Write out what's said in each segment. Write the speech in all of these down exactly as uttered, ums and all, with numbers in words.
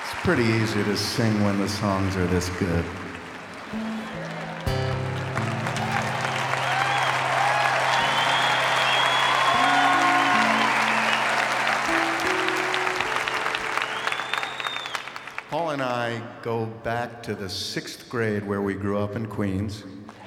It's pretty easy to sing when the songs are this good. Paul and I go back to the sixth grade where we grew up in Queens.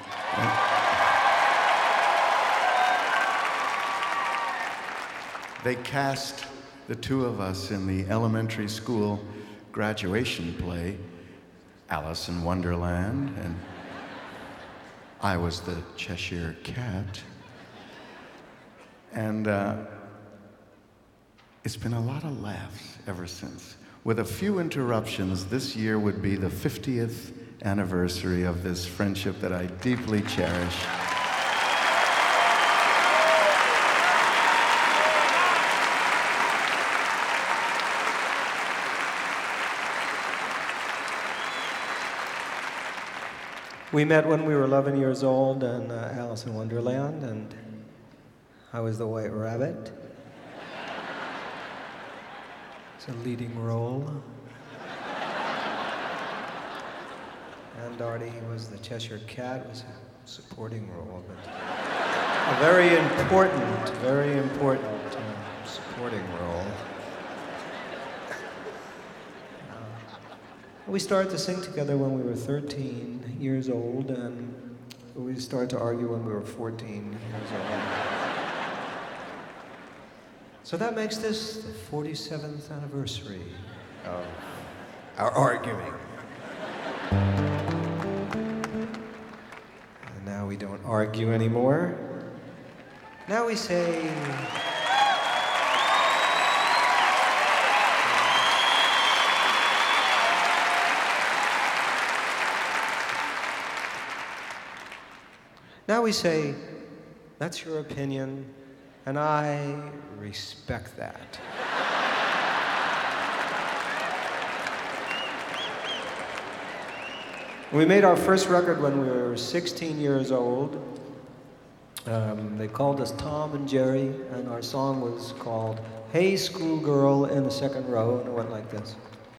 They cast the two of us in the elementary school graduation play, Alice in Wonderland, and I was the Cheshire Cat. And uh, it's been a lot of laughs ever since. With a few interruptions, this year would be the fiftieth anniversary of this friendship that I deeply cherish. We met when we were eleven years old in uh, Alice in Wonderland, and I was the White Rabbit. It's a leading role. And Artie was the Cheshire Cat, was a supporting role, but a very important, very important uh, supporting role. We started to sing together when we were thirteen years old, and we started to argue when we were fourteen years old. So that makes this the forty-seventh anniversary of our arguing. And now we don't argue anymore. Now we say... Now we say, that's your opinion, and I respect that. We made our first record when we were sixteen years old. Um, they called us Tom and Jerry, and our song was called Hey Schoolgirl in the Second Row, and it went like this.